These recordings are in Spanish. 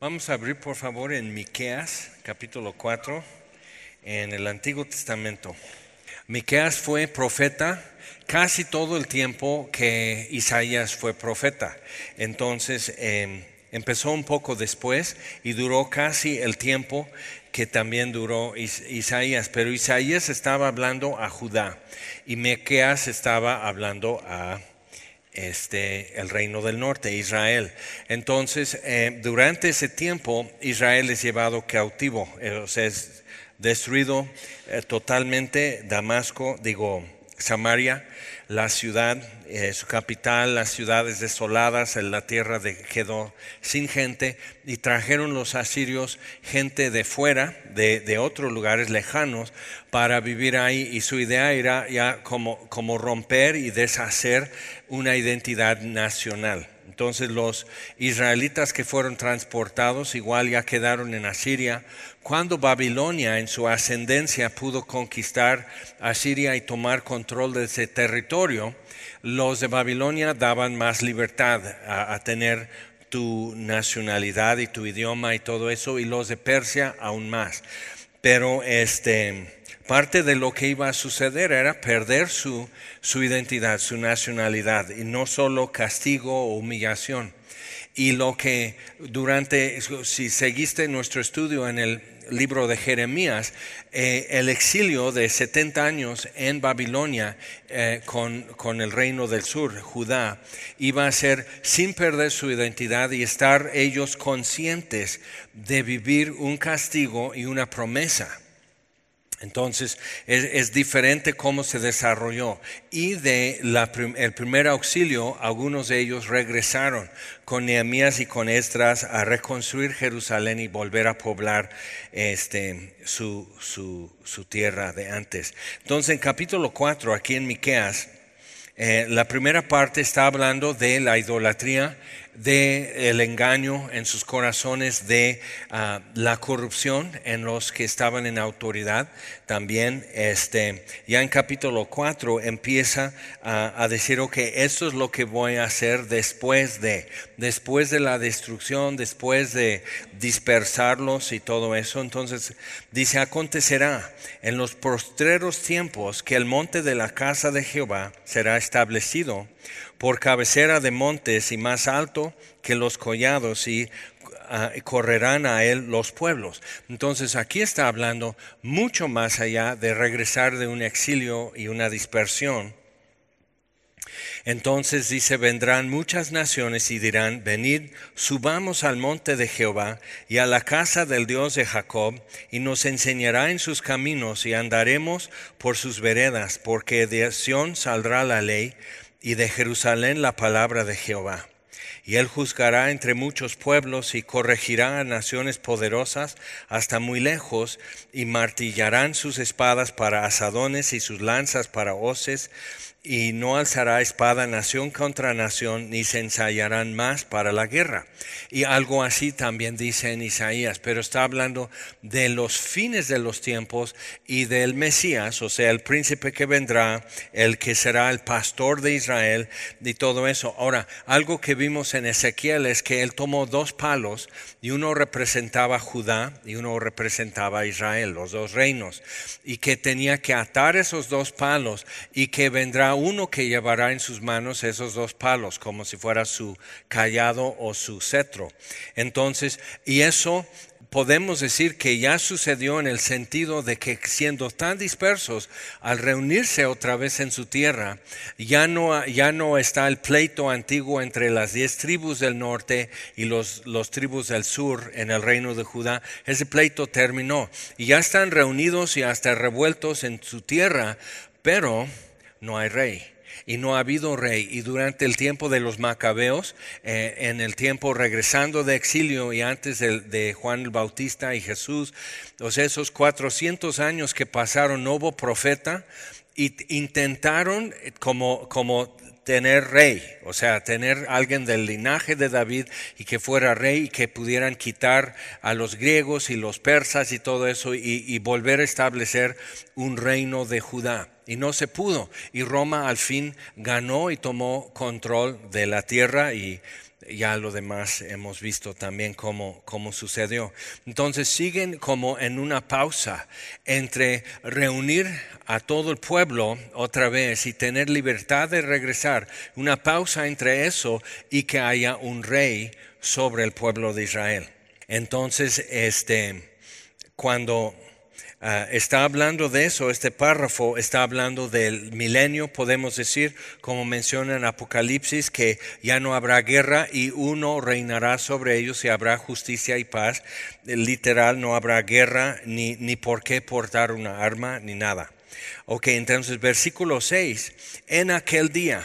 Vamos a abrir por favor en Miqueas, capítulo 4, en el Antiguo Testamento. Miqueas fue profeta casi todo el tiempo que Isaías fue profeta. Entonces empezó un poco después y duró casi el tiempo que también duró Isaías. Pero Isaías estaba hablando a Judá y Miqueas estaba hablando a el reino del norte, Israel. Entonces, durante ese tiempo, Israel es llevado cautivo, o sea, es destruido totalmente. Samaria, la ciudad, su capital, las ciudades desoladas, la tierra quedó sin gente, y trajeron los asirios gente de fuera, de otros lugares lejanos, para vivir ahí, y su idea era ya como romper y deshacer una identidad nacional. Entonces los israelitas que fueron transportados igual ya quedaron en Asiria. Cuando Babilonia en su ascendencia pudo conquistar Asiria y tomar control de ese territorio, los de Babilonia daban más libertad a tener tu nacionalidad y tu idioma y todo eso, y los de Persia aún más. Pero parte de lo que iba a suceder era perder su identidad, su nacionalidad, y no solo castigo o humillación. Y lo que si seguiste nuestro estudio en el libro de Jeremías, el exilio de 70 años en Babilonia con el reino del sur, Judá, iba a ser sin perder su identidad y estar ellos conscientes de vivir un castigo y una promesa. Entonces es diferente cómo se desarrolló, y el primer auxilio algunos de ellos regresaron con Nehemías y con Esdras a reconstruir Jerusalén y volver a poblar su tierra de antes. Entonces en capítulo 4 aquí en Miqueas, la primera parte está hablando de la idolatría, de el engaño en sus corazones, de la corrupción en los que estaban en autoridad. También ya en capítulo 4 empieza a decir, ok, esto es lo que voy a hacer después de la destrucción, después de dispersarlos y todo eso. Entonces dice: acontecerá en los postreros tiempos que el monte de la casa de Jehová será establecido por cabecera de montes y más alto que los collados, y correrán a él los pueblos. Entonces aquí está hablando mucho más allá de regresar de un exilio y una dispersión. Entonces dice: vendrán muchas naciones y dirán: venid, subamos al monte de Jehová y a la casa del Dios de Jacob, y nos enseñará en sus caminos y andaremos por sus veredas, porque de Sión saldrá la ley y de Jerusalén la palabra de Jehová. Y él juzgará entre muchos pueblos y corregirá a naciones poderosas hasta muy lejos, y martillarán sus espadas para asadones y sus lanzas para hoces, y no alzará espada nación contra nación, ni se ensayarán más para la guerra. Y algo así también dice en Isaías, pero está hablando de los fines de los tiempos y del Mesías, o sea, el príncipe que vendrá, el que será el pastor de Israel y todo eso. Ahora, algo que vimos en Ezequiel es que él tomó dos palos, y uno representaba Judá y uno representaba Israel, los dos reinos, y que tenía que atar esos dos palos, y que vendrá uno que llevará en sus manos esos dos palos como si fuera su cayado o su cetro. Entonces, y eso podemos decir que ya sucedió en el sentido de que, siendo tan dispersos, al reunirse otra vez en su tierra, ya no está el pleito antiguo entre las 10 tribus del norte y los tribus del sur en el reino de Judá. Ese pleito terminó y ya están reunidos y hasta revueltos en su tierra, pero no hay rey. Y no ha habido rey. Y durante el tiempo de los macabeos, en el tiempo regresando de exilio y antes de Juan el Bautista y Jesús, esos 400 años que pasaron, no hubo profeta, y intentaron como tener rey, o sea, tener alguien del linaje de David y que fuera rey y que pudieran quitar a los griegos y los persas y todo eso, y volver a establecer un reino de Judá. Y no se pudo, y Roma al fin ganó y tomó control de la tierra, y ya lo demás hemos visto también cómo sucedió. Entonces siguen como en una pausa entre reunir a todo el pueblo otra vez y tener libertad de regresar. Una pausa entre eso y que haya un rey sobre el pueblo de Israel. Entonces, cuando está hablando de eso, este párrafo está hablando del milenio, podemos decir, como menciona en Apocalipsis, que ya no habrá guerra y uno reinará sobre ellos y habrá justicia y paz. Literal, no habrá guerra ni por qué portar una arma ni nada. Ok, entonces versículo 6, en aquel día.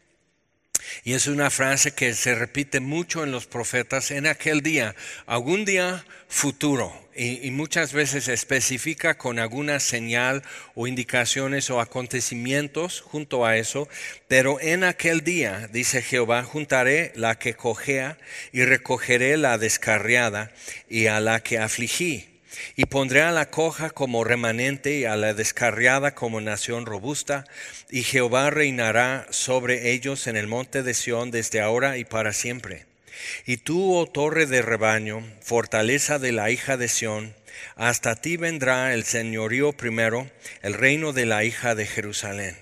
Y es una frase que se repite mucho en los profetas, en aquel día, algún día futuro, y muchas veces se especifica con alguna señal o indicaciones o acontecimientos junto a eso, pero en aquel día, dice Jehová, juntaré la que cojea y recogeré la descarriada y a la que afligí. Y pondré a la coja como remanente y a la descarriada como nación robusta, y Jehová reinará sobre ellos en el monte de Sión desde ahora y para siempre. Y tú, oh torre de rebaño, fortaleza de la hija de Sión, hasta ti vendrá el señorío primero, el reino de la hija de Jerusalén.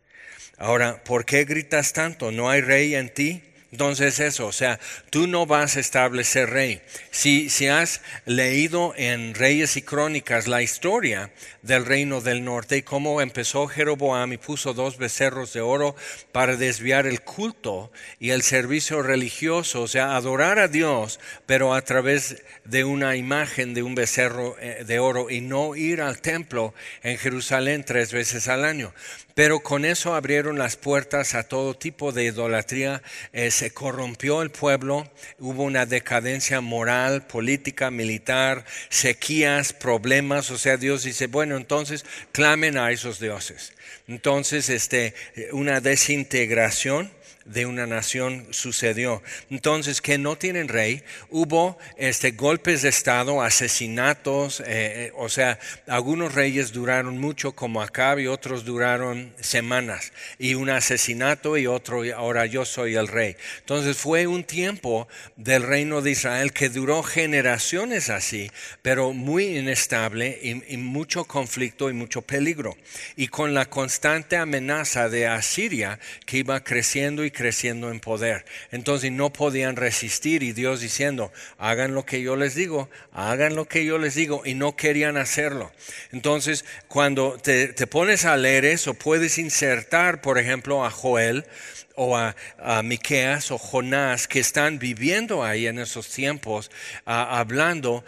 Ahora, ¿por qué gritas tanto? ¿No hay rey en ti? Entonces eso, o sea, tú no vas a establecer rey. Si has leído en Reyes y Crónicas la historia del reino del norte y cómo empezó Jeroboam y puso 2 becerros de oro para desviar el culto y el servicio religioso, o sea, adorar a Dios, pero a través de una imagen de un becerro de oro y no ir al templo en Jerusalén 3 veces al año. Pero con eso abrieron las puertas a todo tipo de idolatría, se corrompió el pueblo, hubo una decadencia moral, política, militar, sequías, problemas, o sea, Dios dice, bueno, entonces clamen a esos dioses. Entonces, una desintegración de una nación sucedió. Entonces, que no tienen rey, hubo golpes de estado, asesinatos, o sea, algunos reyes duraron mucho como Acab y otros duraron semanas, y un asesinato y otro, ahora yo soy el rey. Entonces fue un tiempo del reino de Israel que duró generaciones así, pero muy inestable y mucho conflicto y mucho peligro, y con la constante amenaza de Asiria que iba creciendo y creciendo en poder. Entonces no podían resistir, y Dios diciendo, hagan lo que yo les digo, hagan lo que yo les digo, y no querían hacerlo. Entonces cuando te pones a leer eso, puedes insertar, por ejemplo, a Joel o a Miqueas o Jonás, que están viviendo ahí en esos tiempos, hablando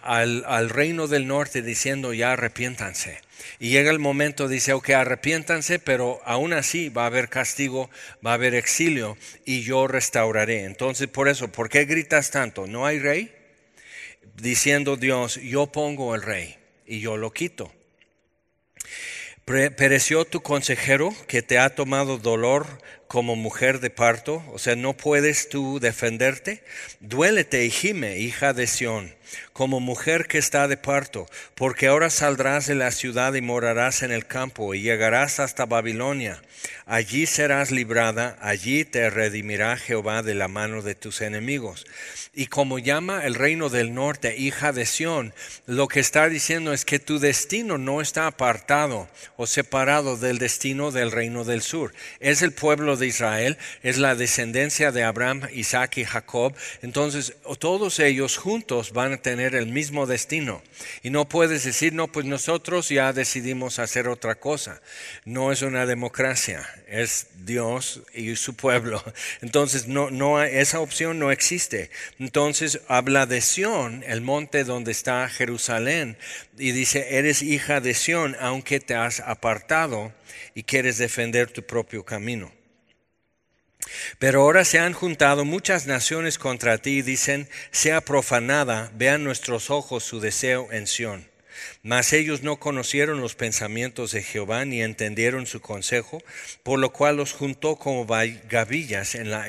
al reino del norte, diciendo ya arrepiéntanse. Y llega el momento, dice, ok, arrepiéntanse, pero aún así va a haber castigo, va a haber exilio, y yo restauraré. Entonces, por eso, ¿por qué gritas tanto? ¿No hay rey? Diciendo Dios, yo pongo el rey y yo lo quito. Pereció tu consejero que te ha tomado dolor como mujer de parto, o sea, no puedes tú defenderte. Duélete y gime, hija de Sión, como mujer que está de parto, porque ahora saldrás de la ciudad y morarás en el campo y llegarás hasta Babilonia. Allí serás librada, allí te redimirá Jehová de la mano de tus enemigos. Y como llama el reino del norte, hija de Sión, lo que está diciendo es que tu destino no está apartado o separado del destino del reino del sur. Es el pueblo de Israel, es la descendencia de Abraham, Isaac y Jacob. Entonces todos ellos juntos van a tener el mismo destino. Y no puedes decir, no, pues nosotros ya decidimos hacer otra cosa. No es una democracia, es Dios y su pueblo. Entonces esa opción no existe. Entonces habla de Sión, el monte donde está Jerusalén, y dice, eres hija de Sión, aunque te has apartado y quieres defender tu propio camino. Pero ahora se han juntado muchas naciones contra ti y dicen, sea profanada, vean nuestros ojos su deseo en Sión. Mas ellos no conocieron los pensamientos de Jehová ni entendieron su consejo, por lo cual los juntó como gavillas en la era.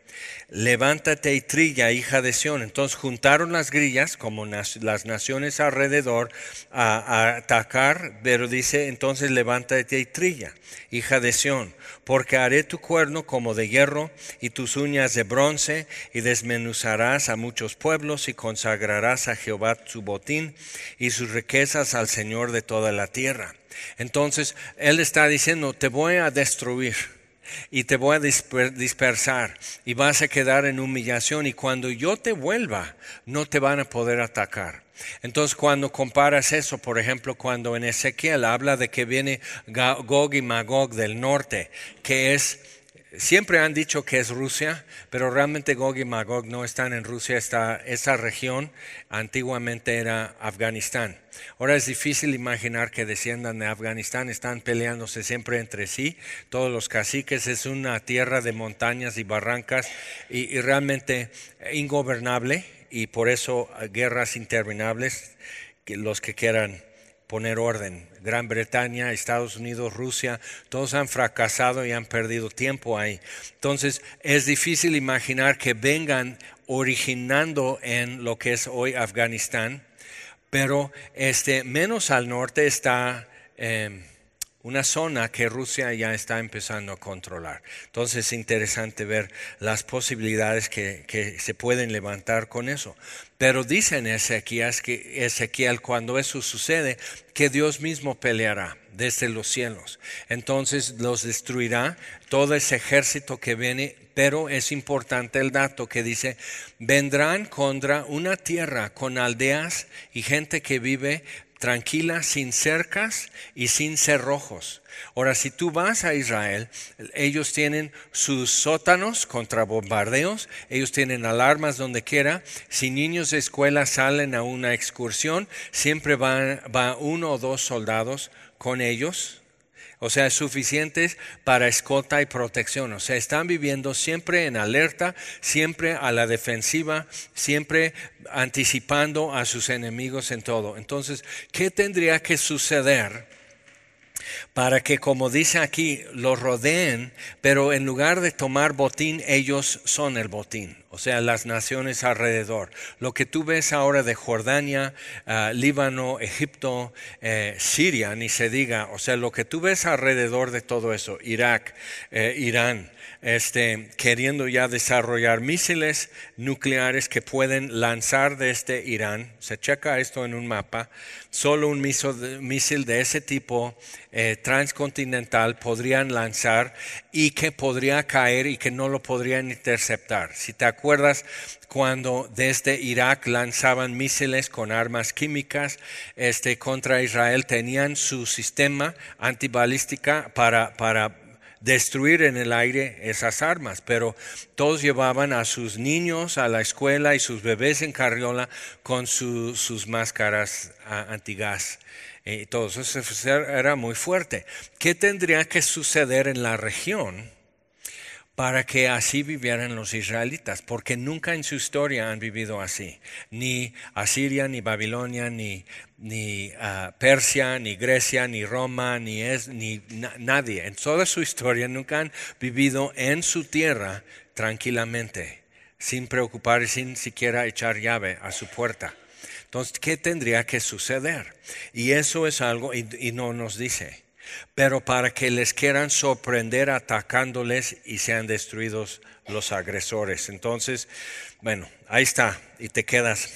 Levántate y trilla, hija de Sión. Entonces juntaron las grillas, como las naciones alrededor, a atacar, pero dice, entonces levántate y trilla, hija de Sión, porque haré tu cuerno como de hierro y tus uñas de bronce, y desmenuzarás a muchos pueblos y consagrarás a Jehová su botín y sus riquezas al Señor de toda la tierra. Entonces él está diciendo, te voy a destruir y te voy a dispersar y vas a quedar en humillación, y cuando yo te vuelva no te van a poder atacar. Entonces cuando comparas eso, por ejemplo, cuando en Ezequiel habla de que viene Gog y Magog del norte, que es, siempre han dicho que es Rusia, pero realmente Gog y Magog no están en Rusia. Esa región antiguamente era Afganistán. Ahora es difícil imaginar que desciendan de Afganistán, están peleándose siempre entre sí, todos los caciques, es una tierra de montañas y barrancas y realmente ingobernable, y por eso guerras interminables, los que quieran poner orden. Gran Bretaña, Estados Unidos, Rusia, todos han fracasado y han perdido tiempo ahí. Entonces es difícil imaginar que vengan originando en lo que es hoy Afganistán, pero menos al norte está una zona que Rusia ya está empezando a controlar. Entonces es interesante ver las posibilidades que se pueden levantar con eso. Pero dice en Ezequiel, cuando eso sucede, que Dios mismo peleará desde los cielos. Entonces los destruirá todo ese ejército que viene. Pero es importante el dato que dice, vendrán contra una tierra con aldeas y gente que vive tranquila, sin cercas y sin cerrojos. Ahora, si tú vas a Israel, ellos tienen sus sótanos contra bombardeos, ellos tienen alarmas donde quiera. Si niños de escuela salen a una excursión, siempre va 1 o 2 soldados con ellos. O sea, suficientes para escolta y protección. O sea, están viviendo siempre en alerta, siempre a la defensiva, siempre anticipando a sus enemigos en todo. Entonces, ¿qué tendría que suceder para que, como dice aquí, los rodeen, pero en lugar de tomar botín, ellos son el botín? O sea, las naciones alrededor. Lo que tú ves ahora de Jordania, Líbano, Egipto, Siria, ni se diga. O sea, lo que tú ves alrededor de todo eso, Irak, Irán, queriendo ya desarrollar misiles nucleares que pueden lanzar desde Irán. Se checa esto en un mapa. Solo un misil de ese tipo transcontinental podrían lanzar y que podría caer y que no lo podrían interceptar. Si te acuerdas, cuando desde Irak lanzaban misiles con armas químicas contra Israel, tenían su sistema antibalística para destruir en el aire esas armas, pero todos llevaban a sus niños a la escuela y sus bebés en carriola con sus máscaras antigas. Y todo eso era muy fuerte. ¿Qué tendría que suceder en la región para que así vivieran los israelitas? Porque nunca en su historia han vivido así. Ni Asiria, ni Babilonia, ni Persia, ni Grecia, ni Roma, ni nadie. En toda su historia nunca han vivido en su tierra tranquilamente, sin preocupar y sin siquiera echar llave a su puerta. Entonces, ¿qué tendría que suceder? Y eso es algo, y no nos dice. Pero para que les quieran sorprender atacándoles y sean destruidos los agresores. Entonces, bueno, ahí está. Y te quedas.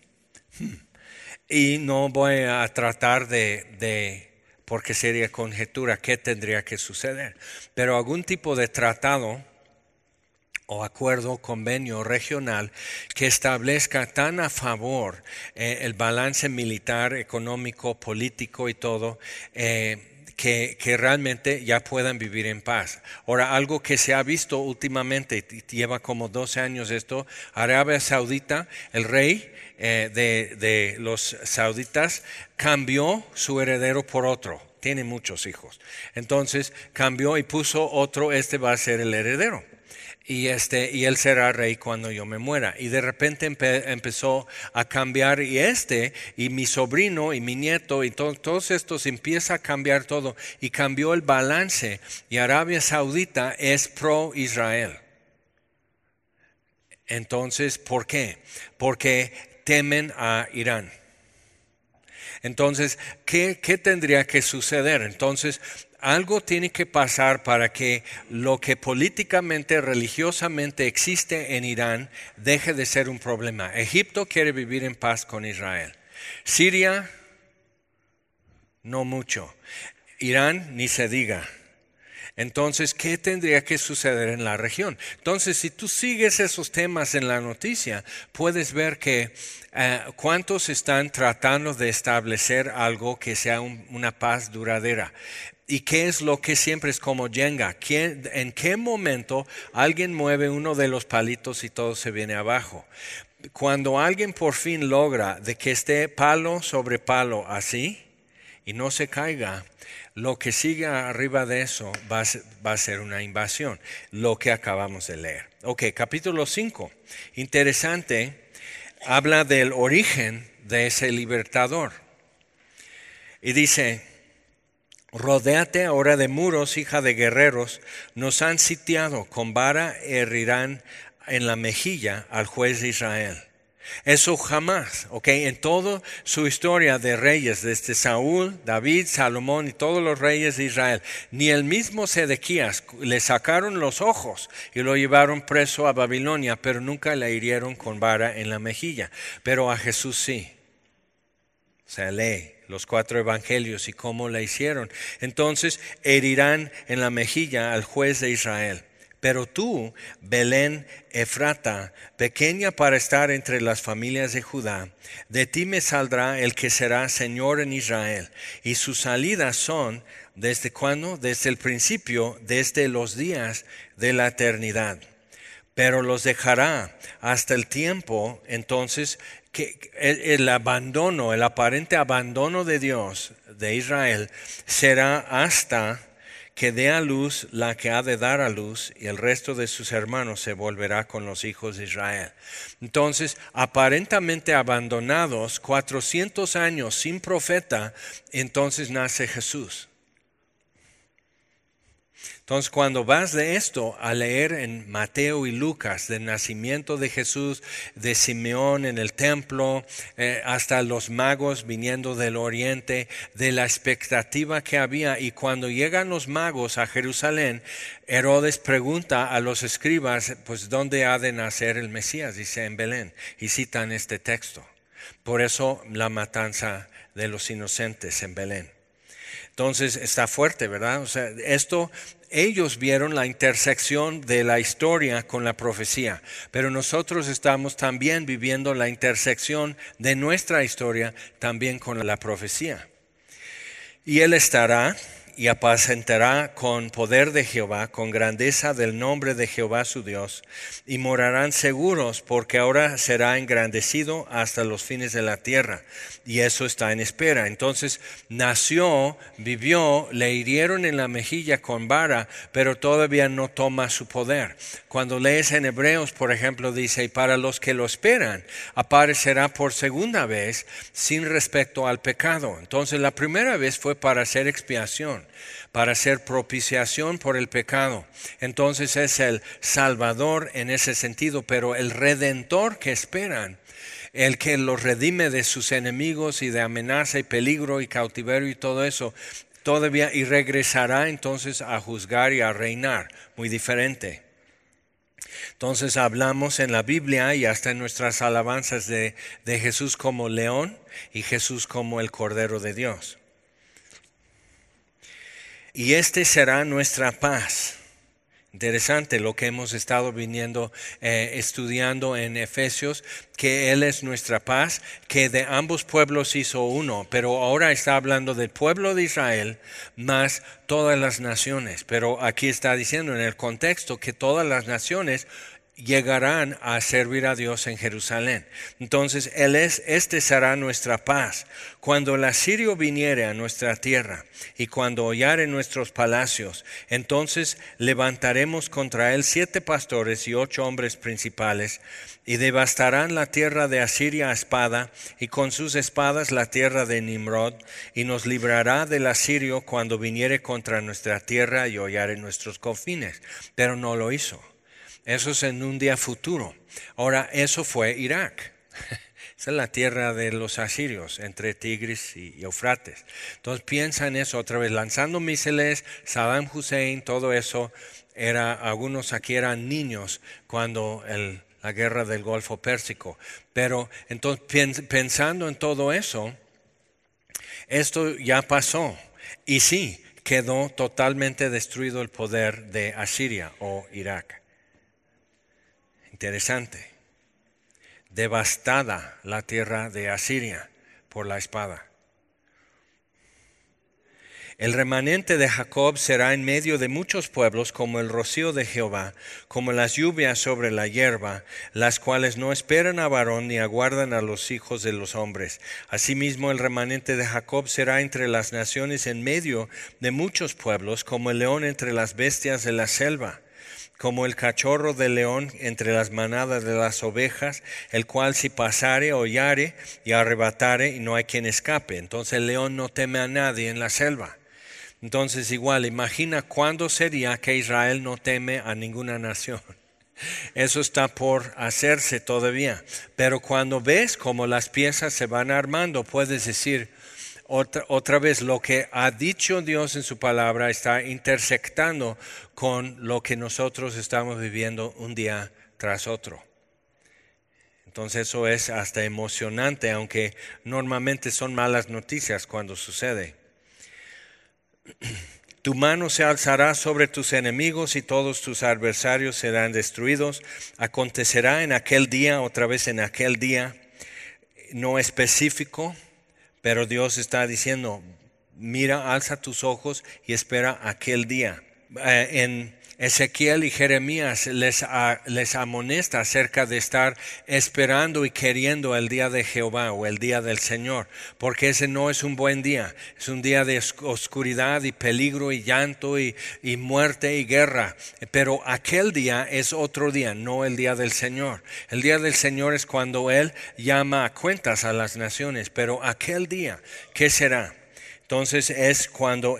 Y no voy a tratar porque sería conjetura, qué tendría que suceder. Pero algún tipo de tratado o acuerdo, convenio regional que establezca tan a favor el balance militar, económico, político y todo, que realmente ya puedan vivir en paz. Ahora, algo que se ha visto últimamente, lleva como 12 años esto, Arabia Saudita, el rey de los sauditas cambió su heredero por otro. Tiene muchos hijos. Entonces cambió y puso otro, va a ser el heredero. Y él será rey cuando yo me muera. Y de repente empezó a cambiar y mi sobrino y mi nieto y todos estos empieza a cambiar todo y cambió el balance y Arabia Saudita es pro Israel. Entonces, ¿por qué? Porque temen a Irán. Entonces, ¿qué tendría que suceder? Entonces, algo tiene que pasar para que lo que políticamente, religiosamente existe en Irán deje de ser un problema. Egipto quiere vivir en paz con Israel. Siria, no mucho. Irán, ni se diga. Entonces, ¿qué tendría que suceder en la región? Entonces, si tú sigues esos temas en la noticia, puedes ver que cuántos están tratando de establecer algo que sea una paz duradera. ¿Y qué es lo que siempre es como Jenga? ¿En qué momento alguien mueve uno de los palitos y todo se viene abajo? Cuando alguien por fin logra de que esté palo sobre palo así y no se caiga, lo que sigue arriba de eso va a ser una invasión, lo que acabamos de leer. Ok, capítulo 5. Interesante, habla del origen de ese libertador. Y dice: rodéate ahora de muros, hija de guerreros, nos han sitiado, con vara herirán en la mejilla al juez de Israel. Eso jamás, ¿ok? En toda su historia de reyes, desde Saúl, David, Salomón y todos los reyes de Israel, ni el mismo Sedequías le sacaron los ojos y lo llevaron preso a Babilonia, pero nunca le hirieron con vara en la mejilla. Pero a Jesús sí. O sea, lee los 4 evangelios y cómo le hicieron. Entonces herirán en la mejilla al juez de Israel. Pero tú, Belén Efrata, pequeña para estar entre las familias de Judá, de ti me saldrá el que será Señor en Israel. Y sus salidas son, ¿desde cuándo? Desde el principio, desde los días de la eternidad. Pero los dejará hasta el tiempo, entonces, que el abandono, el aparente abandono de Dios, de Israel, será hasta que dé a luz la que ha de dar a luz, y el resto de sus hermanos se volverá con los hijos de Israel. Entonces, aparentemente abandonados, 400 años sin profeta, entonces nace Jesús. Entonces, cuando vas de esto a leer en Mateo y Lucas del nacimiento de Jesús, de Simeón en el templo, hasta los magos viniendo del oriente, de la expectativa que había, y cuando llegan los magos a Jerusalén, Herodes pregunta a los escribas, pues, ¿dónde ha de nacer el Mesías? Dice, en Belén, y citan este texto. Por eso la matanza de los inocentes en Belén. Entonces está fuerte, ¿verdad? O sea, ellos vieron la intersección de la historia con la profecía, pero nosotros estamos también viviendo la intersección de nuestra historia también con la profecía. Y Él estará y apacentará con poder de Jehová, con grandeza del nombre de Jehová su Dios, y morarán seguros, porque ahora será engrandecido hasta los fines de la tierra, y eso está en espera. Entonces nació, vivió, le hirieron en la mejilla con vara, pero todavía no toma su poder. Cuando lees en Hebreos, por ejemplo, dice, y para los que lo esperan, aparecerá por segunda vez sin respecto al pecado. Entonces la primera vez fue para hacer expiación, para hacer propiciación por el pecado. Entonces es el Salvador en ese sentido, pero el Redentor que esperan, el que los redime de sus enemigos y de amenaza y peligro y cautiverio y todo eso, todavía, y regresará entonces a juzgar y a reinar. Muy diferente. Entonces hablamos en la Biblia y hasta en nuestras alabanzas de Jesús como león y Jesús como el Cordero de Dios. Y este será nuestra paz. Interesante lo que hemos estado estudiando en Efesios, que Él es nuestra paz, que de ambos pueblos hizo uno, pero ahora está hablando del pueblo de Israel más todas las naciones. Pero aquí está diciendo en el contexto que todas las naciones llegarán a servir a Dios en Jerusalén. Entonces este será nuestra paz. Cuando el asirio viniere a nuestra tierra y cuando hollare nuestros palacios, entonces levantaremos contra él 7 pastores y 8 hombres principales, y devastarán la tierra de Asiria a espada, y con sus espadas la tierra de Nimrod, y nos librará del asirio cuando viniere contra nuestra tierra y hollare nuestros confines. Pero no lo hizo. Eso es en un día futuro. Ahora, eso fue Irak. Esa es la tierra de los asirios, entre Tigris y Eufrates. Entonces piensa en eso otra vez, lanzando misiles, Saddam Hussein, todo eso, algunos aquí eran niños cuando la guerra del Golfo Pérsico. Pero entonces pensando en todo eso, esto ya pasó. Y sí, quedó totalmente destruido el poder de Asiria o Irak. Interesante. Devastada la tierra de Asiria por la espada. El remanente de Jacob será en medio de muchos pueblos como el rocío de Jehová, como las lluvias sobre la hierba, las cuales no esperan a varón ni aguardan a los hijos de los hombres. Asimismo el remanente de Jacob será entre las naciones en medio de muchos pueblos, como el león entre las bestias de la selva, como el cachorro del león entre las manadas de las ovejas, el cual si pasare, hollare y arrebatare, y no hay quien escape. Entonces el león no teme a nadie en la selva. Entonces igual, imagina cuándo sería que Israel no teme a ninguna nación. Eso está por hacerse todavía. Pero cuando ves cómo las piezas se van armando, puedes decir otra vez, lo que ha dicho Dios en su palabra está intersectando con lo que nosotros estamos viviendo un día tras otro. Entonces eso es hasta emocionante, aunque normalmente son malas noticias cuando sucede. Tu mano se alzará sobre tus enemigos y todos tus adversarios serán destruidos. Acontecerá en aquel día, otra vez en aquel día, no específico, pero Dios está diciendo, mira, alza tus ojos y espera aquel día. En Ezequiel y Jeremías les amonesta acerca de estar esperando y queriendo el día de Jehová o el día del Señor, porque ese no es un buen día, es un día de oscuridad y peligro y llanto y muerte y guerra, pero aquel día es otro día, no el día del Señor. El día del Señor es cuando Él llama a cuentas a las naciones, pero aquel día, ¿qué será? Entonces es cuando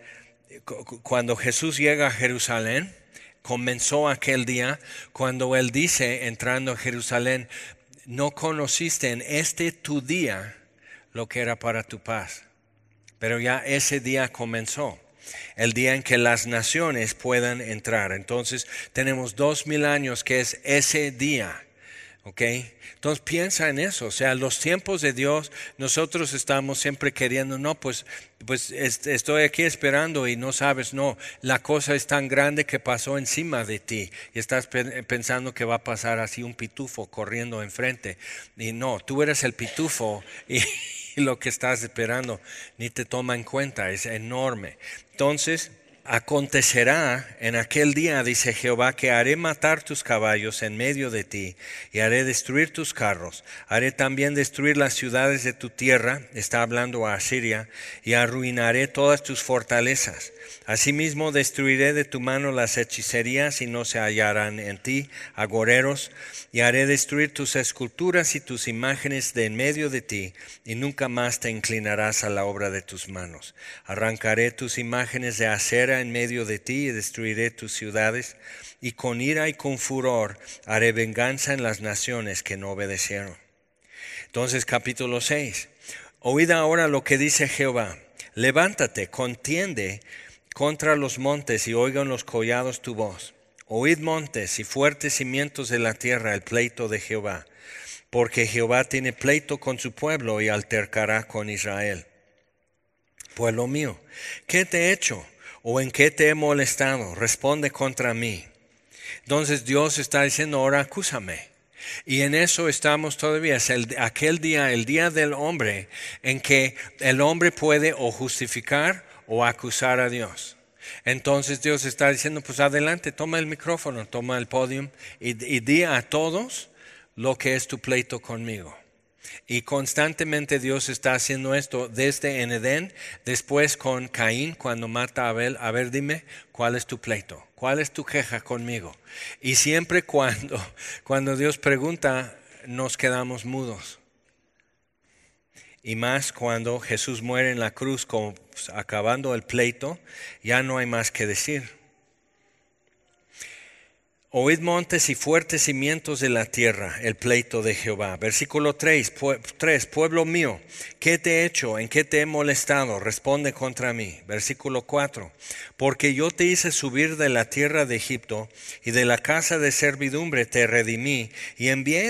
Jesús llega a Jerusalén, comenzó aquel día cuando Él dice, entrando a Jerusalén, no conociste en este tu día lo que era para tu paz. Pero ya ese día comenzó, el día en que las naciones puedan entrar. Entonces tenemos 2000 años que es ese día. ¿Ok? Entonces piensa en eso, o sea, los tiempos de Dios, nosotros estamos siempre queriendo, no, pues estoy aquí esperando y no sabes, no, la cosa es tan grande que pasó encima de ti y estás pensando que va a pasar así un pitufo corriendo enfrente y no, tú eres el pitufo y lo que estás esperando ni te toma en cuenta, es enorme. Entonces, acontecerá en aquel día, dice Jehová, que haré matar tus caballos en medio de ti y haré destruir tus carros. Haré también destruir las ciudades de tu tierra, está hablando a Asiria, y arruinaré todas tus fortalezas. Asimismo destruiré de tu mano las hechicerías y no se hallarán en ti agoreros, y haré destruir tus esculturas y tus imágenes de en medio de ti, y nunca más te inclinarás a la obra de tus manos. Arrancaré tus imágenes de acera en medio de ti y destruiré tus ciudades, y con ira y con furor haré venganza en las naciones que no obedecieron. Entonces, capítulo 6. Oíd ahora lo que dice Jehová. Levántate, contiende contra los montes y oigan los collados tu voz. Oíd montes y fuertes cimientos de la tierra el pleito de Jehová, porque Jehová tiene pleito con su pueblo y altercará con Israel. Pueblo mío, ¿qué te he hecho? ¿O en qué te he molestado? Responde contra mí. Entonces Dios está diciendo, ahora acúsame. Y en eso estamos todavía. Es aquel día, el día del hombre, en que el hombre puede o justificar o acusar a Dios. Entonces Dios está diciendo, pues adelante, toma el micrófono, toma el podio y di a todos lo que es tu pleito conmigo. Y constantemente Dios está haciendo esto desde en Edén, después con Caín cuando mata a Abel. A ver, dime, ¿cuál es tu pleito? ¿Cuál es tu queja conmigo? Y siempre cuando Dios pregunta, nos quedamos mudos. Y más cuando Jesús muere en la cruz, como acabando el pleito, ya no hay más que decir. Oíd montes y fuertes cimientos de la tierra, el pleito de Jehová. Versículo 3, pueblo mío, ¿qué te he hecho? ¿En qué te he molestado? Responde contra mí. Versículo 4, porque yo te hice subir de la tierra de Egipto y de la casa de servidumbre te redimí y envié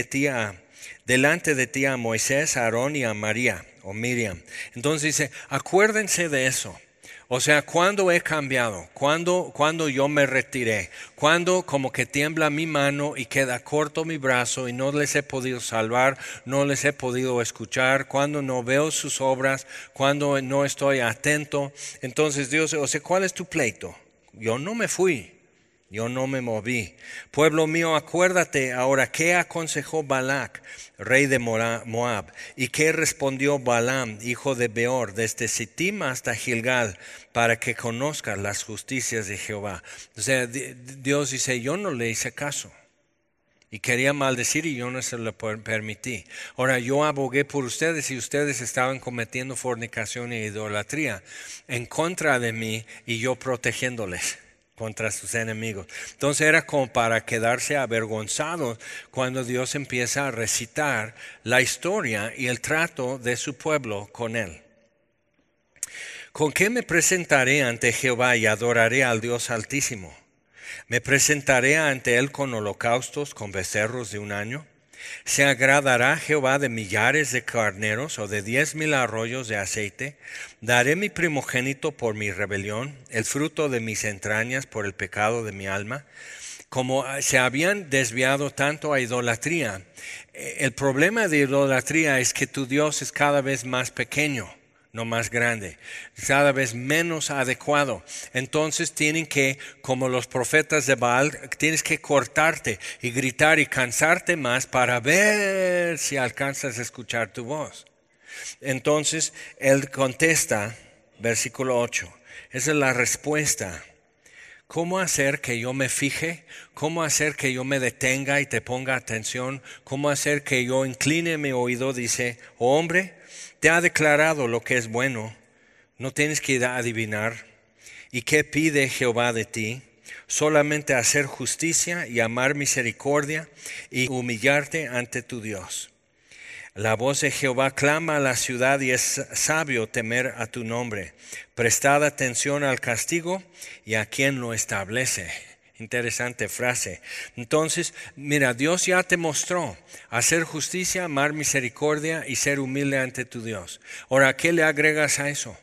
delante de ti a Moisés, a Aarón y a María o Miriam. Entonces dice, acuérdense de eso. O sea, cuando he cambiado, cuando yo me retiré, cuando como que tiembla mi mano y queda corto mi brazo y no les he podido salvar, no les he podido escuchar, cuando no veo sus obras, cuando no estoy atento. Entonces Dios, o sea, ¿cuál es tu pleito? Yo no me fui. Yo no me moví. Pueblo mío, acuérdate ahora qué aconsejó Balac, rey de Moab, y qué respondió Balaam, hijo de Beor, desde Sittim hasta Gilgal, para que conozcas las justicias de Jehová. O sea, Dios dice, yo no le hice caso. Y quería maldecir y yo no se lo permití. Ahora yo abogué por ustedes y ustedes estaban cometiendo fornicación e idolatría en contra de mí y yo protegiéndoles contra sus enemigos. Entonces era como para quedarse avergonzados cuando Dios empieza a recitar la historia y el trato de su pueblo con él. ¿Con qué me presentaré ante Jehová y adoraré al Dios Altísimo? ¿Me presentaré ante él con holocaustos, con becerros de un año? ¿Se agradará Jehová de millares de carneros o de 10,000 arroyos de aceite? ¿Daré mi primogénito por mi rebelión, el fruto de mis entrañas por el pecado de mi alma? Como se habían desviado tanto a idolatría, el problema de idolatría es que tu Dios es cada vez más pequeño, no más grande, cada vez menos adecuado. Entonces tienen que, como los profetas de Baal, tienes que cortarte y gritar y cansarte más para ver si alcanzas a escuchar tu voz. Entonces él contesta, versículo 8, esa es la respuesta. ¿Cómo hacer que yo me fije? ¿Cómo hacer que yo me detenga y te ponga atención? ¿Cómo hacer que yo incline mi oído? Dice, oh hombre, te ha declarado lo que es bueno, no tienes que ir a adivinar. ¿Y qué pide Jehová de ti? Solamente hacer justicia y amar misericordia y humillarte ante tu Dios. La voz de Jehová clama a la ciudad y es sabio temer a tu nombre. Prestad atención al castigo y a quien lo establece. Interesante frase. Entonces, mira, Dios ya te mostró hacer justicia, amar misericordia y ser humilde ante tu Dios. Ahora, ¿qué le agregas a eso?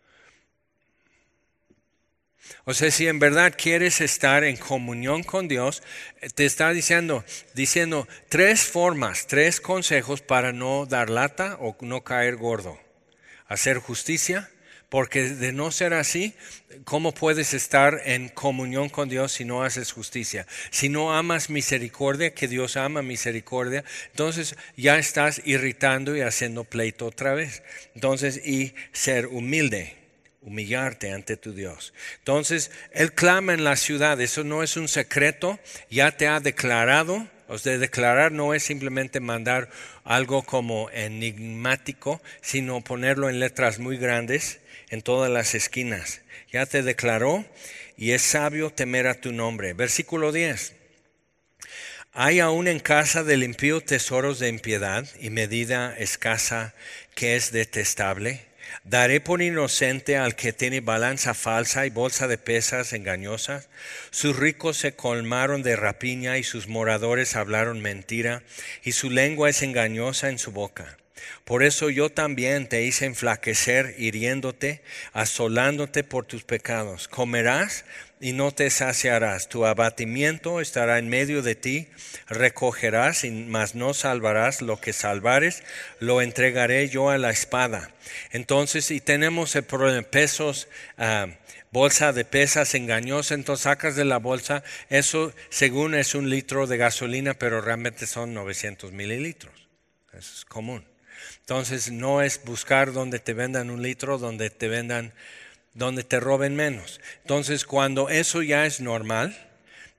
O sea, si en verdad quieres estar en comunión con Dios, te está diciendo 3 formas, 3 consejos para no dar lata o no caer gordo. Hacer justicia. Porque de no ser así, ¿cómo puedes estar en comunión con Dios si no haces justicia? Si no amas misericordia, que Dios ama misericordia, entonces ya estás irritando y haciendo pleito otra vez. Entonces, y ser humilde, humillarte ante tu Dios. Entonces, Él clama en la ciudad, eso no es un secreto, ya te ha declarado. O sea, declarar no es simplemente mandar algo como enigmático, sino ponerlo en letras muy grandes en todas las esquinas. Ya te declaró y es sabio temer a tu nombre. Versículo 10. Hay aún en casa del impío tesoros de impiedad y medida escasa que es detestable. Daré por inocente al que tiene balanza falsa y bolsa de pesas engañosas. Sus ricos se colmaron de rapiña y sus moradores hablaron mentira, y su lengua es engañosa en su boca. Por eso yo también te hice enflaquecer, hiriéndote, asolándote por tus pecados. Comerás y no te saciarás. Tu abatimiento estará en medio de ti. Recogerás, mas no salvarás. Lo que salvares, lo entregaré yo a la espada. Entonces, y tenemos el problema, pesos, bolsa de pesas engañosa, entonces sacas de la bolsa, eso según es 1 litro de gasolina, pero realmente son 900 mililitros. Eso es común. Entonces no es buscar donde te vendan 1 litro, donde te roben menos. Entonces cuando eso ya es normal,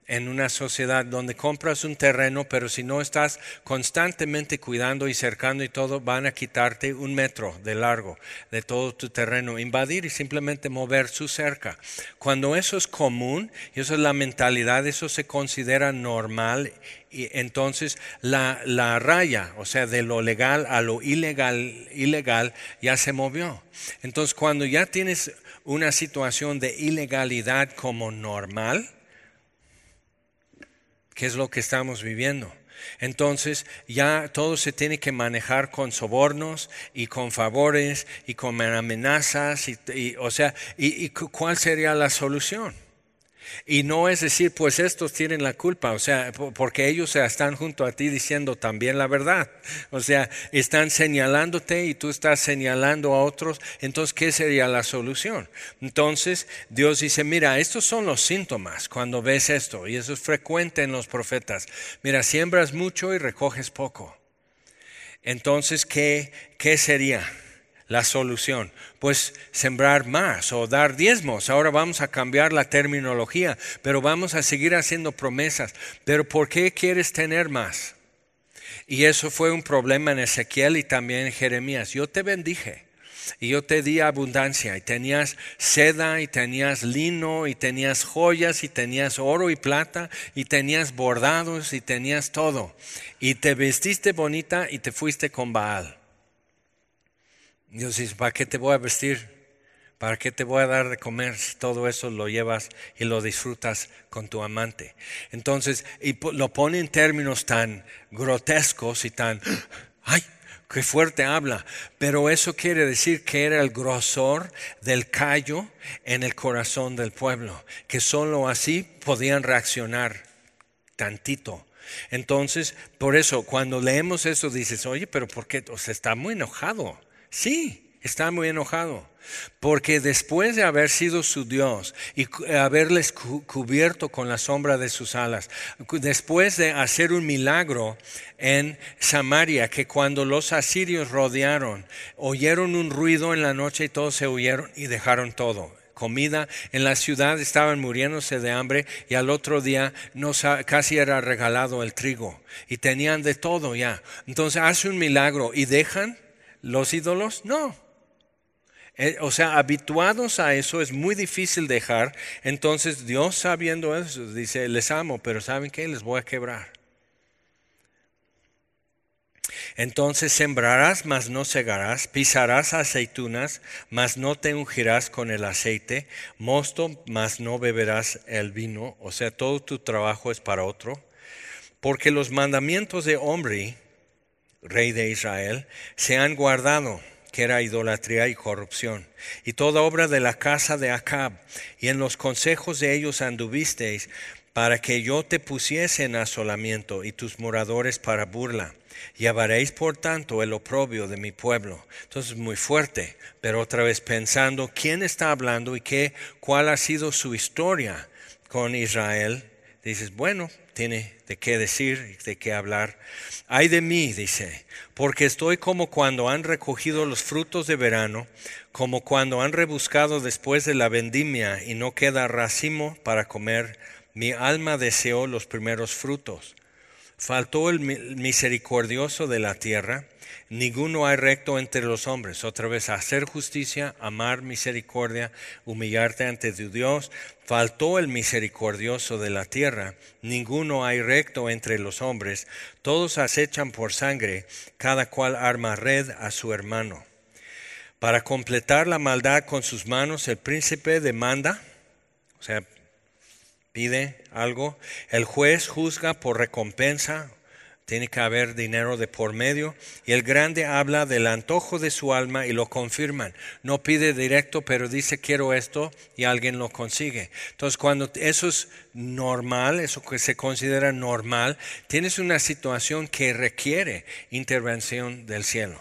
en una sociedad donde compras un terreno, pero si no estás constantemente cuidando y cercando y todo, van a quitarte 1 metro de largo de todo tu terreno, invadir y simplemente mover su cerca. Cuando eso es común, y eso es la mentalidad, eso se considera normal, y entonces la raya, o sea, de lo legal a lo ilegal ya se movió. Entonces, cuando ya tienes una situación de ilegalidad como normal, ¿qué es lo que estamos viviendo? Entonces ya todo se tiene que manejar con sobornos y con favores y con amenazas y ¿cuál sería la solución? Y no es decir, pues estos tienen la culpa, o sea, porque ellos están junto a ti diciendo también la verdad. O sea, están señalándote y tú estás señalando a otros. Entonces, ¿qué sería la solución? Entonces, Dios dice, mira, estos son los síntomas cuando ves esto. Y eso es frecuente en los profetas. Mira, siembras mucho y recoges poco. Entonces, ¿qué sería la solución? Pues sembrar más o dar diezmos. Ahora vamos a cambiar la terminología, pero vamos a seguir haciendo promesas. Pero ¿por qué quieres tener más? Y eso fue un problema en Ezequiel y también en Jeremías. Yo te bendije y yo te di abundancia y tenías seda y tenías lino y tenías joyas y tenías oro y plata y tenías bordados y tenías todo. Y te vestiste bonita y te fuiste con Baal. Dios dice, ¿para qué te voy a vestir? ¿Para qué te voy a dar de comer si todo eso lo llevas y lo disfrutas con tu amante? Entonces, y lo pone en términos tan grotescos y tan, ¡ay! ¡Qué fuerte habla! Pero eso quiere decir que era el grosor del callo en el corazón del pueblo, que solo así podían reaccionar tantito. Entonces, por eso, cuando leemos eso dices, oye, pero ¿por qué? O sea, está muy enojado. Sí, está muy enojado, porque después de haber sido su Dios y haberles cubierto con la sombra de sus alas, después de hacer un milagro en Samaria, que cuando los asirios rodearon, oyeron un ruido en la noche y todos se huyeron y dejaron todo. Comida en la ciudad, estaban muriéndose de hambre y al otro día casi era regalado el trigo y tenían de todo ya. Entonces hace un milagro y dejan los ídolos. No. O sea, habituados a eso es muy difícil dejar. Entonces Dios, sabiendo eso, dice, les amo, pero ¿saben qué? Les voy a quebrar. Entonces sembrarás, mas no segarás, pisarás aceitunas, mas no te ungirás con el aceite, mosto, mas no beberás el vino. O sea, todo tu trabajo es para otro. Porque los mandamientos de Omri, rey de Israel, se han guardado, que era idolatría y corrupción, y toda obra de la casa de Acab, y en los consejos de ellos anduvisteis, para que yo te pusiese en asolamiento y tus moradores para burla. Llevaréis por tanto el oprobio de mi pueblo. Entonces muy fuerte, pero otra vez pensando quién está hablando y cuál ha sido su historia con Israel. Dices, bueno, tiene de qué decir, de qué hablar. Ay de mí, dice, porque estoy como cuando han recogido los frutos de verano, como cuando han rebuscado después de la vendimia y no queda racimo para comer. Mi alma deseó los primeros frutos. Faltó el misericordioso de la tierra, ninguno hay recto entre los hombres. Otra vez, hacer justicia, amar misericordia, humillarte ante tu Dios. Faltó el misericordioso de la tierra, ninguno hay recto entre los hombres. Todos acechan por sangre, cada cual arma red a su hermano. Para completar la maldad con sus manos, el príncipe demanda, o sea, pide algo, el juez juzga por recompensa, tiene que haber dinero de por medio, y el grande habla del antojo de su alma y lo confirman. No pide directo, pero dice quiero esto y alguien lo consigue. Entonces cuando eso es normal, eso que se considera normal, tienes una situación que requiere intervención del cielo.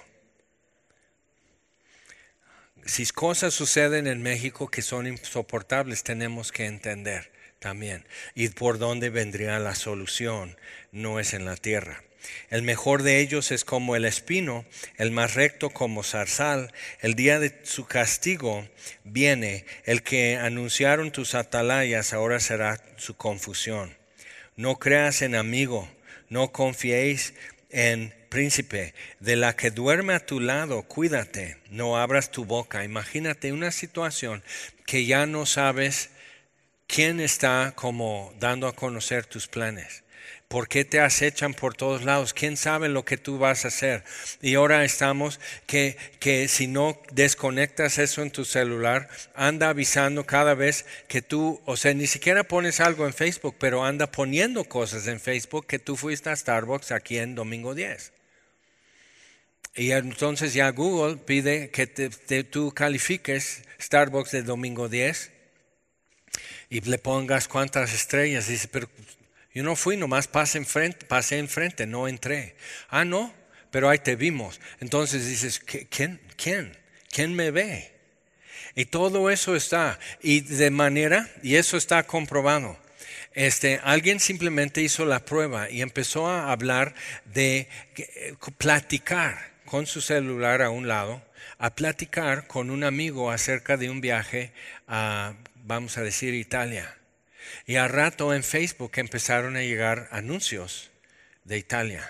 Si cosas suceden en México que son insoportables, tenemos que entender también. Y por dónde vendría la solución, no es en la tierra. El mejor de ellos es como el espino, el más recto como zarzal. El día de su castigo viene, el que anunciaron tus atalayas ahora será su confusión. No creas en amigo, no confiéis en príncipe. De la que duerme a tu lado, cuídate, no abras tu boca. Imagínate una situación que ya no sabes quién está como dando a conocer tus planes. ¿Por qué te acechan por todos lados? ¿Quién sabe lo que tú vas a hacer? Y ahora estamos que si no desconectas eso en tu celular, anda avisando cada vez que tú, o sea, ni siquiera pones algo en Facebook, pero anda poniendo cosas en Facebook que tú fuiste a Starbucks aquí en domingo 10. Y entonces ya Google pide que tú califiques Starbucks de domingo 10 y le pongas cuántas estrellas. Dice, pero yo no fui, nomás pasé enfrente, no entré. Ah, no, pero ahí te vimos. Entonces dices, ¿Quién me ve? Y todo eso está, y de manera, y eso está comprobado. Alguien simplemente hizo la prueba y empezó a hablar de platicar con su celular a un lado, a platicar con un amigo acerca de un viaje a, vamos a decir, Italia. Y al rato en Facebook empezaron a llegar anuncios de Italia.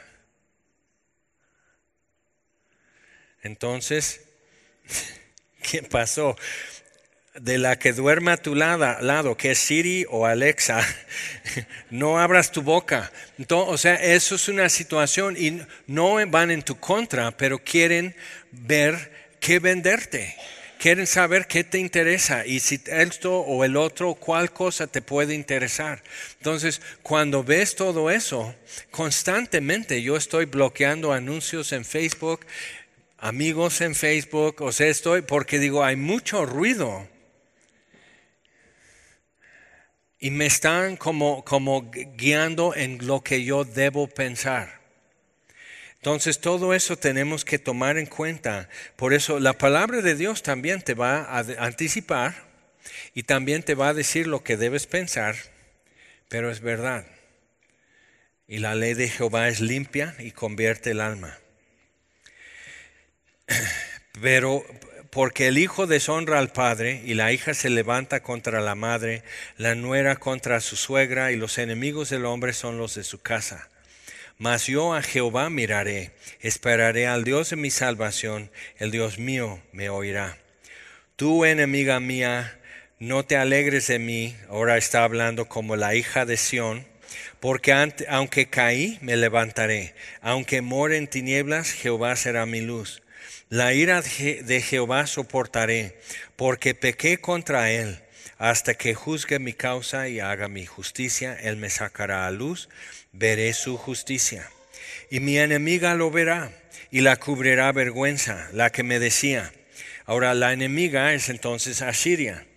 Entonces, ¿qué pasó? De la que duerma a tu lado, que es Siri o Alexa, no abras tu boca. Entonces, o sea, eso es una situación y no van en tu contra, pero quieren ver qué venderte. Quieren saber qué te interesa y si esto o el otro, cuál cosa te puede interesar. Entonces, cuando ves todo eso, constantemente yo estoy bloqueando anuncios en Facebook, amigos en Facebook, o sea, porque digo, hay mucho ruido. Y me están como guiando en lo que yo debo pensar. Entonces todo eso tenemos que tomar en cuenta. Por eso la palabra de Dios también te va a anticipar y también te va a decir lo que debes pensar, pero es verdad. Y la ley de Jehová es limpia y convierte el alma. Pero porque el hijo deshonra al padre y la hija se levanta contra la madre, la nuera contra su suegra y los enemigos del hombre son los de su casa. Mas yo a Jehová miraré, esperaré al Dios de mi salvación, el Dios mío me oirá. Tú, enemiga mía, no te alegres de mí, ahora está hablando como la hija de Sión, porque aunque caí, me levantaré, aunque more en tinieblas, Jehová será mi luz. La ira de Jehová soportaré, porque pequé contra él. Hasta que juzgue mi causa y haga mi justicia, él me sacará a luz, veré su justicia. Y mi enemiga lo verá y la cubrirá vergüenza, la que me decía. Ahora la enemiga es entonces Asiria.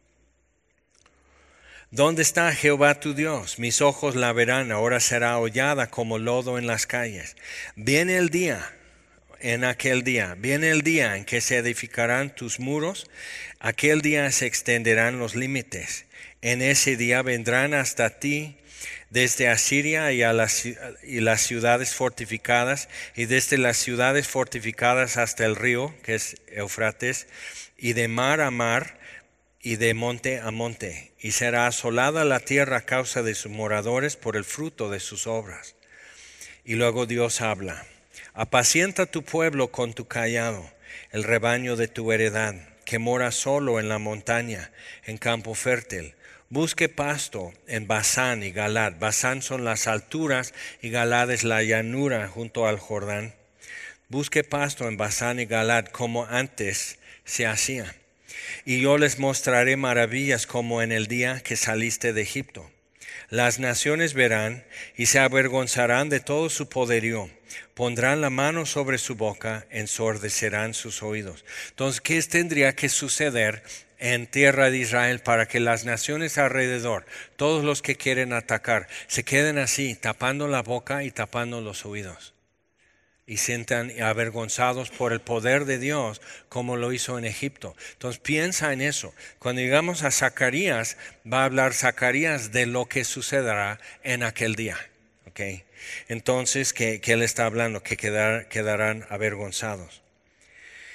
¿Dónde está Jehová tu Dios? Mis ojos la verán, ahora será hollada como lodo en las calles. Viene el día. En aquel día, viene el día en que se edificarán tus muros, aquel día se extenderán los límites. En ese día vendrán hasta ti desde Asiria y las ciudades fortificadas, y desde las ciudades fortificadas hasta el río, que es Eufrates, y de mar a mar, y de monte a monte. Y será asolada la tierra a causa de sus moradores por el fruto de sus obras. Y luego Dios habla. Apacienta tu pueblo con tu cayado, el rebaño de tu heredad, que mora solo en la montaña, en campo fértil. Busque pasto en Basán y Galad. Basán son las alturas y Galad es la llanura junto al Jordán. Busque pasto en Basán y Galad como antes se hacía. Y yo les mostraré maravillas como en el día que saliste de Egipto. Las naciones verán y se avergonzarán de todo su poderío. Pondrán la mano sobre su boca, ensordecerán sus oídos. Entonces, ¿qué tendría que suceder en tierra de Israel para que las naciones alrededor, todos los que quieren atacar, se queden así, tapando la boca y tapando los oídos? Y sientan avergonzados por el poder de Dios, como lo hizo en Egipto. Entonces piensa en eso. Cuando llegamos a Zacarías, va a hablar Zacarías de lo que sucederá en aquel día. ¿Okay? Entonces, ¿qué él está hablando? Que quedarán avergonzados.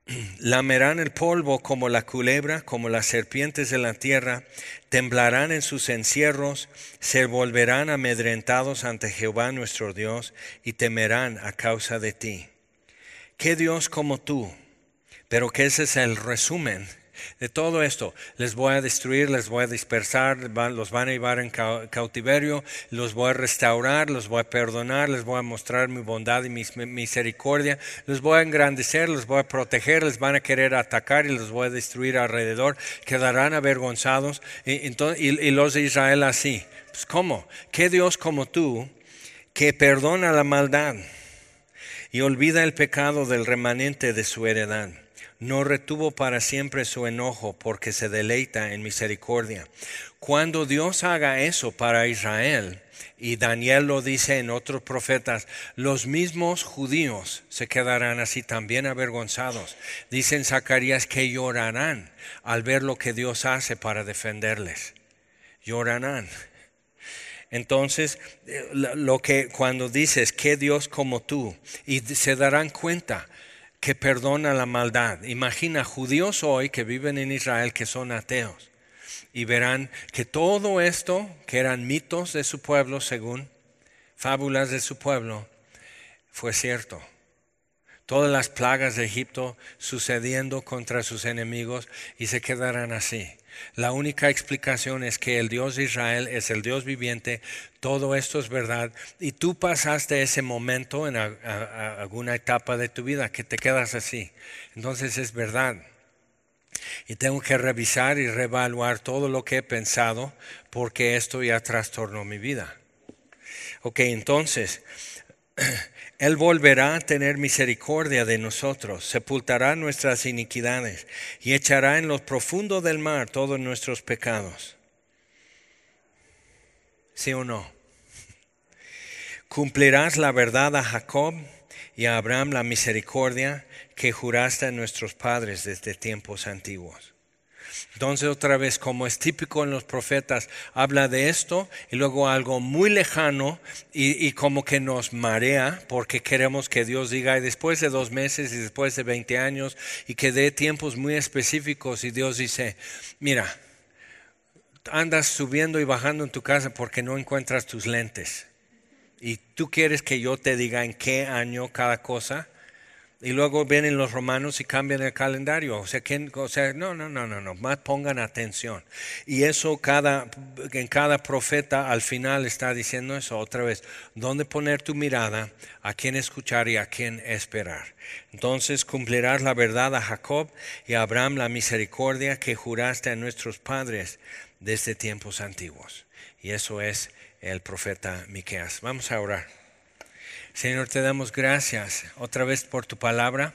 Lamerán el polvo como la culebra, como las serpientes de la tierra, temblarán en sus encierros, se volverán amedrentados ante Jehová nuestro Dios y temerán a causa de ti. ¿Qué Dios como tú? Pero que ese es el resumen de todo esto. Les voy a destruir, les voy a dispersar, los van a llevar en cautiverio, los voy a restaurar, los voy a perdonar, les voy a mostrar mi bondad y mi misericordia, los voy a engrandecer, los voy a proteger, les van a querer atacar y los voy a destruir alrededor, quedarán avergonzados. Y los de Israel así. Pues, ¿cómo? ¿Qué Dios como tú que perdona la maldad y olvida el pecado del remanente de su heredad? No retuvo para siempre su enojo, porque se deleita en misericordia. Cuando Dios haga eso para Israel, y Daniel lo dice en otros profetas, los mismos judíos se quedarán así también avergonzados. Dice en Zacarías que llorarán al ver lo que Dios hace para defenderles. Llorarán. Entonces, lo que cuando dices que Dios como tú, y se darán cuenta que perdona la maldad. Imagina judíos hoy que viven en Israel que son ateos y verán que todo esto, que eran mitos de su pueblo según fábulas de su pueblo, fue cierto. Todas las plagas de Egipto sucediendo contra sus enemigos y se quedarán así. La única explicación es que el Dios de Israel es el Dios viviente, todo esto es verdad y tú pasaste ese momento en alguna etapa de tu vida que te quedas así. Entonces es verdad. Y tengo que revisar y reevaluar todo lo que he pensado porque esto ya trastornó mi vida. Ok, entonces Él volverá a tener misericordia de nosotros, sepultará nuestras iniquidades y echará en lo profundo del mar todos nuestros pecados. ¿Sí o no? Cumplirás la verdad a Jacob y a Abraham la misericordia que juraste a nuestros padres desde tiempos antiguos. Entonces otra vez, como es típico en los profetas, habla de esto y luego algo muy lejano y como que nos marea porque queremos que Dios diga y después de 2 meses y después de 20 años y que dé tiempos muy específicos y Dios dice, mira, andas subiendo y bajando en tu casa porque no encuentras tus lentes y tú quieres que yo te diga en qué año cada cosa. Y luego vienen los romanos y cambian el calendario. O sea, no, más pongan atención. Y eso en cada profeta al final está diciendo eso otra vez. ¿Dónde poner tu mirada? ¿A quién escuchar y a quién esperar? Entonces cumplirás la verdad a Jacob y a Abraham la misericordia que juraste a nuestros padres desde tiempos antiguos. Y eso es el profeta Miqueas. Vamos a orar. Señor, te damos gracias otra vez por tu palabra.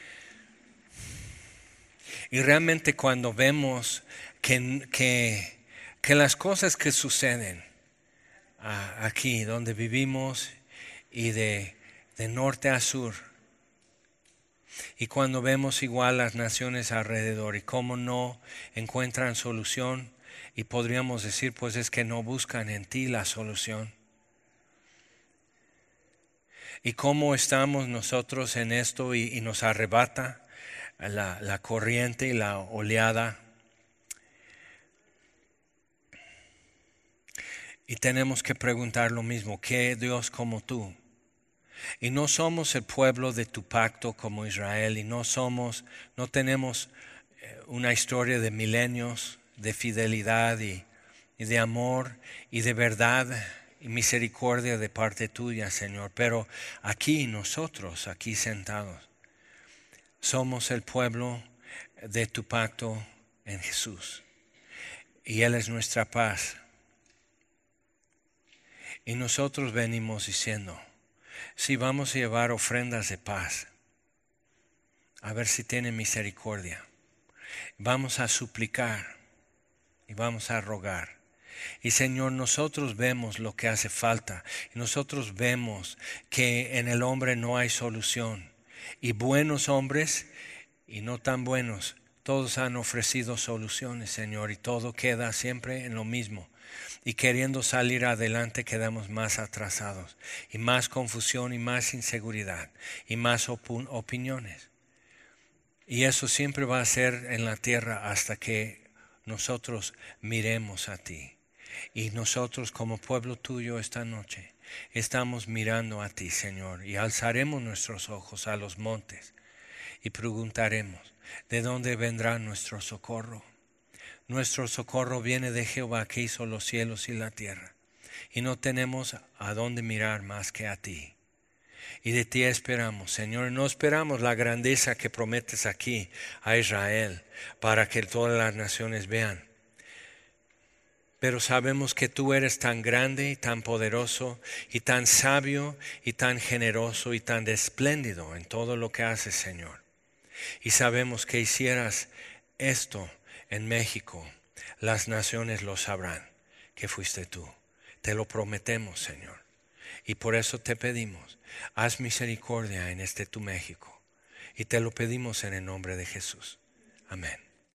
Y realmente cuando vemos que las cosas que suceden aquí donde vivimos y de norte a sur, y cuando vemos igual las naciones alrededor y cómo no encuentran solución, y podríamos decir pues es que no buscan en ti la solución. Y cómo estamos nosotros en esto y nos arrebata la corriente y la oleada. Y tenemos que preguntar lo mismo, ¿qué Dios como tú? Y no somos el pueblo de tu pacto como Israel y no tenemos una historia de milenios de fidelidad y de amor y de verdad y misericordia de parte tuya, Señor. Pero aquí nosotros, aquí sentados, somos el pueblo de tu pacto en Jesús. Y Él es nuestra paz. Y nosotros venimos diciendo, sí, vamos a llevar ofrendas de paz. A ver si tiene misericordia. Vamos a suplicar y vamos a rogar. Y Señor, nosotros vemos lo que hace falta. Y nosotros vemos que en el hombre no hay solución. Y buenos hombres y no tan buenos, todos han ofrecido soluciones, Señor. Y todo queda siempre en lo mismo. Y queriendo salir adelante quedamos más atrasados. Y más confusión y más inseguridad. Y más opiniones. Y eso siempre va a ser en la tierra hasta que nosotros miremos a ti. Y nosotros como pueblo tuyo esta noche estamos mirando a ti, Señor, y alzaremos nuestros ojos a los montes y preguntaremos, ¿de dónde vendrá nuestro socorro? Nuestro socorro viene de Jehová, que hizo los cielos y la tierra, y no tenemos a dónde mirar más que a ti. Y de ti esperamos, Señor. No esperamos la grandeza que prometes aquí a Israel para que todas las naciones vean. Pero sabemos que tú eres tan grande y tan poderoso y tan sabio y tan generoso y tan espléndido en todo lo que haces, Señor. Y sabemos que hicieras esto en México, las naciones lo sabrán, que fuiste tú. Te lo prometemos, Señor. Y por eso te pedimos, haz misericordia en este tu México. Y te lo pedimos en el nombre de Jesús. Amén.